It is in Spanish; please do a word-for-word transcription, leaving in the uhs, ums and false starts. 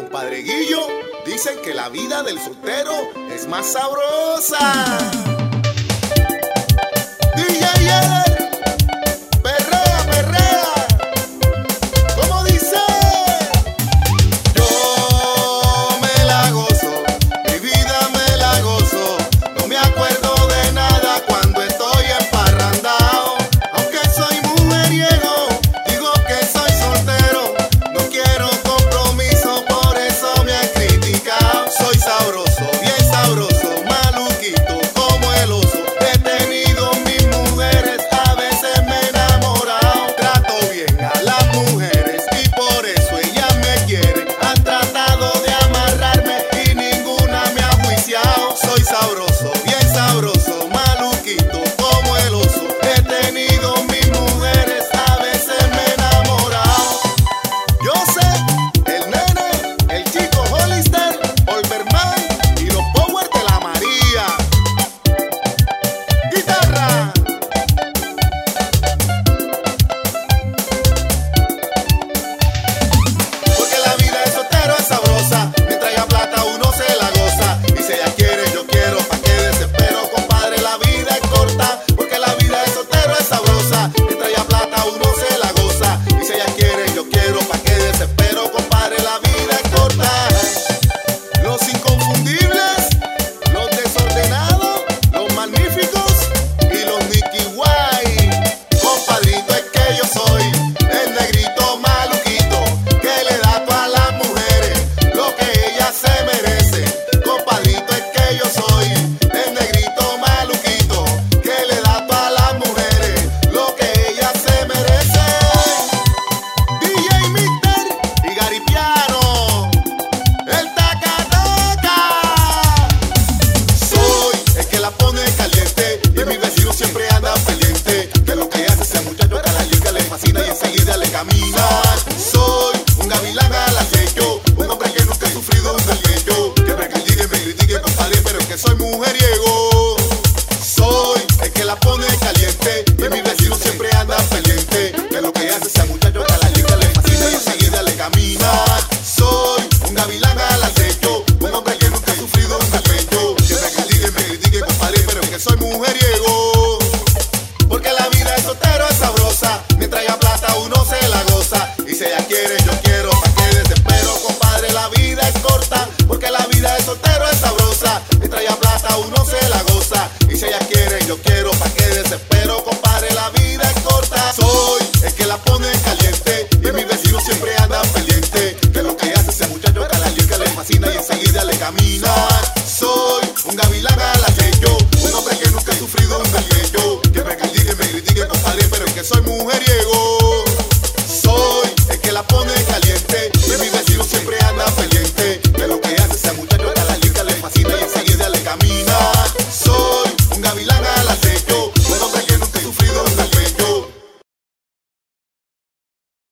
Compadre Guillo, dicen que la vida del soltero es más sabrosa. D J Eder, perrea, perrea. ¿Cómo dice? Yo me la gozo, mi vida me la gozo. No me acuerdo de nada cuando estoy emparrandao. Aunque soy mujeriego, digo que soy soltero. No quiero compromiso, por eso me han criticado. Soy sabroso, bien sabroso, maluquito como el oso. He tenido mis mujeres, a veces me he enamorado. Trato bien a las mujeres y por eso ellas me quieren. Han tratado de amarrarme y ninguna me ha juiciado. Soy sabroso, bien sabroso, maluquito como el oso. He tenido mis mujeres, a veces me he enamorado. Yo sé, el nene, el chico Hollister, Olverman y los Power de la María. Guitarra. Porque la vida de soltero es sabrosa, mientras haya plata uno se la goza. Y si ella quiere, yo quiero, pa' que desespero, compadre, la vida es corta. Porque la vida de soltero es sabrosa, mientras haya plata uno se la goza. Y si ella quiere, yo quiero, pa' que desespero, compadre, la vida es corta. Los inconfundibles, los desordenados, los magníficos y los Nicky White. Compadrito, es que yo soy el negrito maluquito que le da a todas las mujeres lo que ellas se merecen. Compadrito, es que yo soy el negrito maluquito que le da a todas las mujeres lo que ellas se merecen. D J Mister y Garipiano, el taca taca. Soy el que la pone caliente y mi vecino siempre anda pendiente de lo que hace ese muchacho que a la liga le fascina y enseguida le camina. Soy un gavilán